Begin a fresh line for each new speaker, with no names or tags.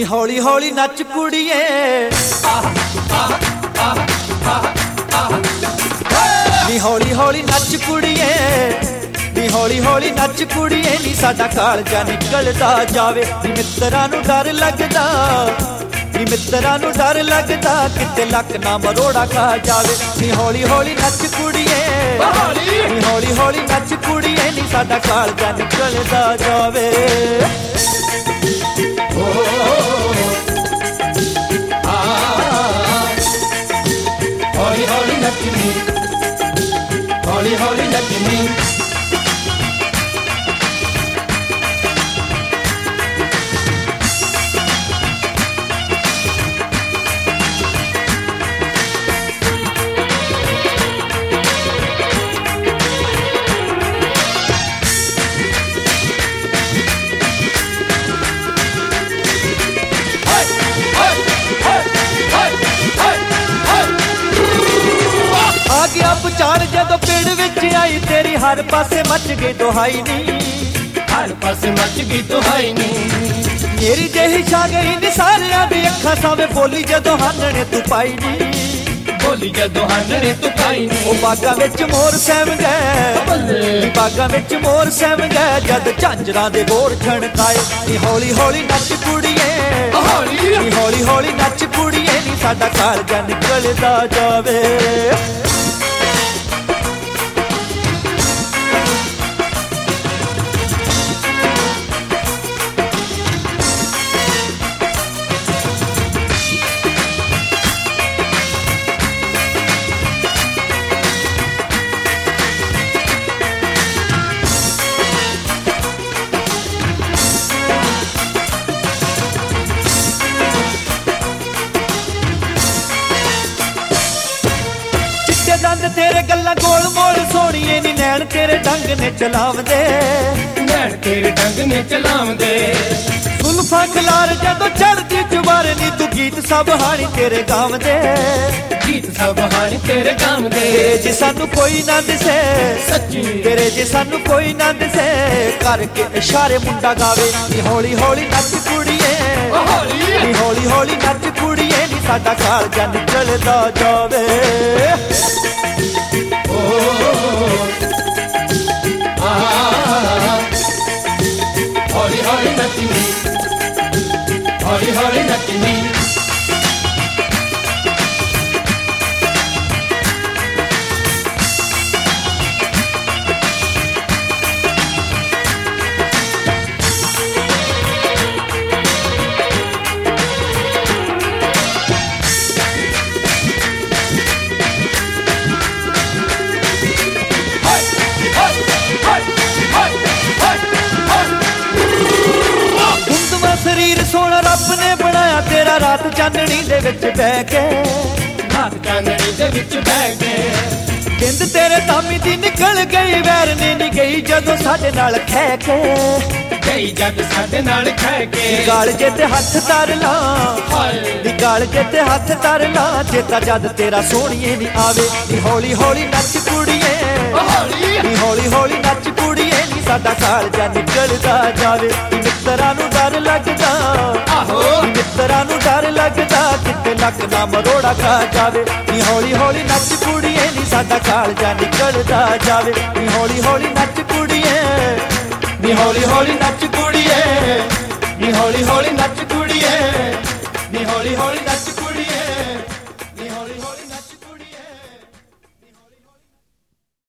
ਹੌਲੀ ਹੌਲੀ ਨੱਚ ਕੁੜੀਏ ਨੀ ਹੌਲੀ ਹੌਲੀ ਨੱਚ ਕੁੜੀਏ ਨੀ ਹੌਲੀ ਹੌਲੀ ਨੱਚ ਕੁੜੀਏ ਨੀ ਸਾਡਾ ਕਾਲਜਾ ਨਿਕਲਦਾ ਜਾਵੇ ਨੀ ਮਿੱਤਰਾਂ ਨੂੰ ਡਰ ਲੱਗਦਾ ਨੀ ਮਿੱਤਰਾਂ ਨੂੰ ਡਰ ਲੱਗਦਾ ਕਿਤੇ ਲੱਕ ਨਾ ਮਰੋੜਾ ਖਾ ਜਾਵੇ ਨੀ ਹੌਲੀ ਹੌਲੀ ਨੱਚ ਕੁੜੀਏ ਨੀ ਹੌਲੀ ਹੌਲੀ ਨੱਚ ਕੁੜੀਏ ਨੀ ਸਾਡਾ ਕਾਲਜਾ ਨਿਕਲਦਾ ਜਾਵੇ
ਹੌਲੀ ਹੌਲੀ ਨੱਚਣੀ ਹੌਲੀ ਹੌਲੀ ਨੱਚਣੀ
ਗਿਆ ਪੁਚਾਲ ਜਦੋਂ ਪਿੰਡ ਵਿੱਚ ਆਈ ਤੇਰੀ ਹਰ ਪਾਸੇ ਮੱਚ ਗਈ ਦੁਹਾਈ ਨੀ
ਹਰ ਪਾਸੇ ਮੱਚ ਗਈ ਦੁਹਾਈ ਨੀ
ਮੇਰੀ ਜਿਹੀ ਛਾ ਗਈ ਨੀ ਸਾਰਿਆਂ ਦੀ ਅੱਖਾਂ ਸਾਵੇਂ ਬੋਲੀ ਜਦੋਂ ਹਾਨਣੇ ਤੂੰ ਪਾਈ ਨੀ
ਬੋਲੀ ਜਦੋਂ ਹਾਨਣੇ ਤੂੰ ਪਾਈ ਨੀ
ਉਹ ਬਾਗਾਂ ਵਿੱਚ ਮੋਰ ਸਹਿਮ ਗਏ ਬਾਗਾਂ ਵਿੱਚ ਮੋਰ ਸਹਿਮ ਗਏ ਜਦ ਝਾਂਜਰਾਂ ਦੇ ਗੋਰ ਛਣਕਾਏ ਨੀ ਹੌਲੀ ਹੌਲੀ ਨੱਚ ਕੁੜੀਏ ਨੀ ਹੌਲੀ ਹੌਲੀ ਨੱਚ ਕੁੜੀਏ ਨੀ ਸਾਡਾ ਕਾਲਜਾ ਨਿਕਲਦਾ ਜਾਵੇ ਦੰਦ ਤੇਰੇ ਗੱਲਾਂ ਗੋਲ ਮੋਲ ਸੋਣੀਏ ਨੀ ਨੈਣ ਤੇਰੇ ਢੰਗ ਨੇ ਚਲਾਵਦੇ
ਨੈਣ ਤੇਰੇ ਢੰਗ ਨੇ ਚਲਾਵਦੇ
ਸੁਲਫਾ ਖਲਾਰ ਜਦੋਂ ਚੜਦੀ ਜਵਾਰ ਨੀ ਤੂੰ ਗੀਤ ਸਭ ਹਾਣੀ ਤੇਰੇ ਗਾਵਦੇ
ਗੀਤ ਸਭ ਹਾਣੀ ਤੇਰੇ ਗਾਵਦੇ
ਤੇਰੇ ਜੇ ਸਾਨੂੰ ਕੋਈ ਨਾ ਦਿਸੇ
ਸੱਚੀ
ਤੇਰੇ ਜੇ ਸਾਨੂੰ ਕੋਈ ਨਾ ਦਿਸੇ ਕਰਕੇ ਇਸ਼ਾਰੇ ਮੁੰਡਾ ਗਾਵੇ ਨੀ ਹੌਲੀ ਹੌਲੀ ਨੱਚ ਕੁੜੀਏ ਨੀ ਹੌਲੀ ਹੌਲੀ ਨੱਚ ਕੁੜੀਏ ਨੀ ਸਾਡਾ ਕਾਲਜਾ ਨਿਕਲਦਾ ਜਾਵੇ
ਹੌਲੀ ਹੌਲੀ ਨੱਚਣੀ ਹੌਲੀ ਹੌਲੀ ਨੱਚਣੀ
ਸਰੀਰ ਸੋਹਣਾ ਰੱਬ ਨੇ ਬਣਾਇਆ ਤੇਰਾ ਰਾਤ ਚਾਨਣੀ ਦੇ ਵਿੱਚ ਬਹਿ ਕੇ
ਰਾਤ ਚਾਨਣੀ ਦੇ ਵਿੱਚ ਬਹਿ ਕੇ
ਜਿੰਦ ਤੇਰੇ ਤਾਮੀ ਦੀ ਨਿਕਲ ਗਈ ਵੈਰ ਨੇ ਨੀ ਗਈ ਜਦੋਂ ਸਾਡੇ ਨਾਲ ਖਹਿ ਕੇ
ਗਈ ਜਦ ਸਾਡੇ ਨਾਲ ਖਹਿ ਕੇ
ਗਾਲ ਜੇ ਤੇ ਹੱਥ ਧਰ ਲਾ ਨੀ ਗਾਲ ਜੇ ਤੇ ਹੱਥ ਧਰ ਲਾ ਚੇਤਾ ਜਦ ਤੇਰਾ ਸੋਹਣੀਏ ਨੀ ਆਵੇ ਨੀ ਹੌਲੀ ਹੌਲੀ ਨੱਚ ਕੁੜੀਏ ਨੀ ਹੌਲੀ ਹੌਲੀ ਨੱਚ ਕੁੜੀਏ ਨੀ ਸਾਡਾ ਕਾਲਜਾ ਨਿਕਲਦਾ ਜਾਵੇ ਮਿੱਤਰਾਂ ਨੂੰ ਡਰ ਲੱਗਦਾ ਮਿੱਤਰਾਂ ਨੂੰ ਡਰ ਲੱਗਦਾ ਕਿਤੇ ਲੱਕ ਨਾ ਮਰੋੜਾ ਖਾ ਜਾਵੇ ਨੀ ਹੌਲੀ ਹੌਲੀ ਨੱਚ ਕੁੜੀਏ ਨੀ ਸਾਡਾ ਕਾਲਜਾ ਨਿਕਲਦਾ ਜਾਵੇ ਨੀ ਹੌਲੀ ਹੌਲੀ ਨੱਚ ਕੁੜੀਏ ਨੀ ਹੌਲੀ ਹੌਲੀ ਨੱਚ ਕੁੜੀਏ ਨੀ ਹੌਲੀ ਹੌਲੀ ਨੱਚ ਕੁੜੀਏ ਨੀ ਹੌਲੀ ਹੌਲੀ ਨੱਚ